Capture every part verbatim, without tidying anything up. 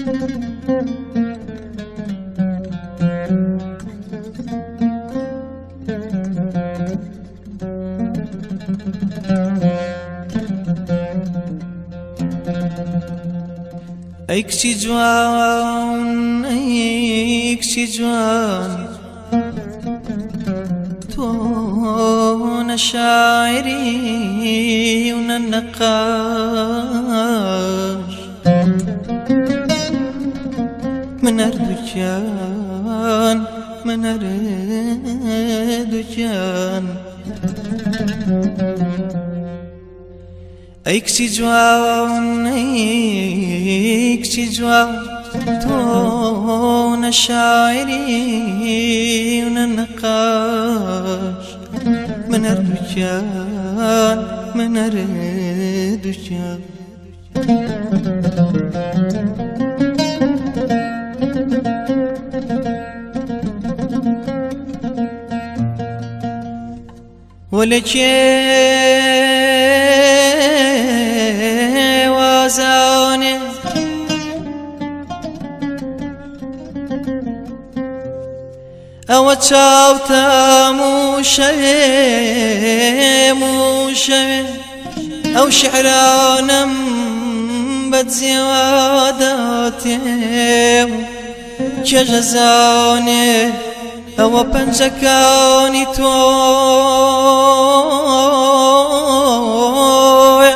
ئەی کچی جوان ئەی کچی جوان تۆ نە شاعری و نە نەقاش من هەردووکیان من هەردووکیان ئەی کچی جوان ئەی کچی جوان تۆ نە شاعری و نە نەقاش من هەردووکیان من هەردووکیان وەلە کێوازانێ ئەوە چاوتەم و شەوێ و شەوێ ئەو شیعرانەم بەجێواداتێ کێژەزانێ ئەوە پەنجەکانی تۆیە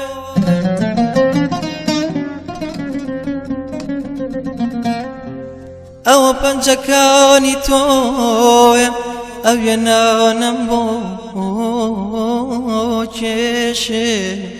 ئەوە پەنجەکانی تۆیە ئەو وێنانەم بۆ کێشێ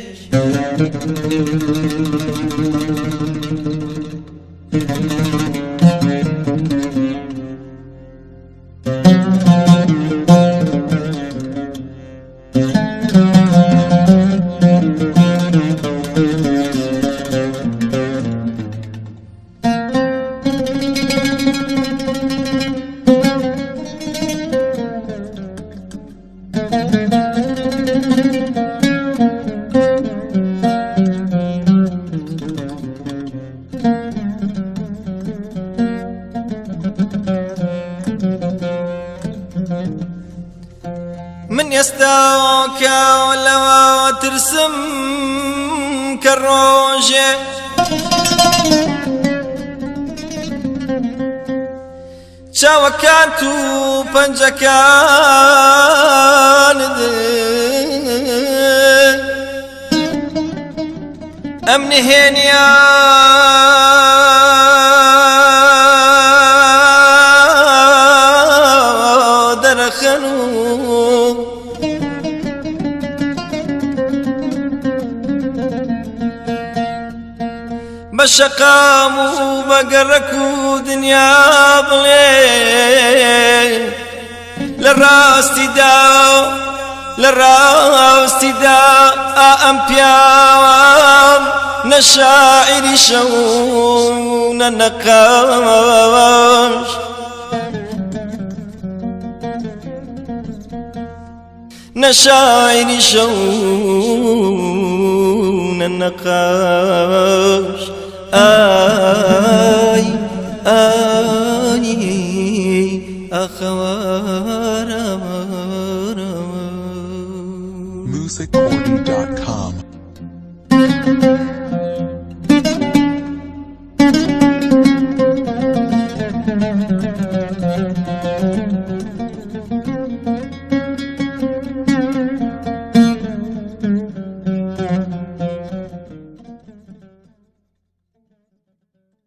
من ئێستاکە لەوە ترسم کە ڕۆژێ چاوەکان و پەنجەکانت ئەم نهێنیە دەرەخەن و بەشەقام و بەگەڕەک و دنیا بڵێ لە ڕاستیدا لە ڕاستیدا ئەم پیاوەم نە شاعری شەو نە نەقاش نە شاعری شەو نە نەقاش آي آني أخوارا music cordy dot com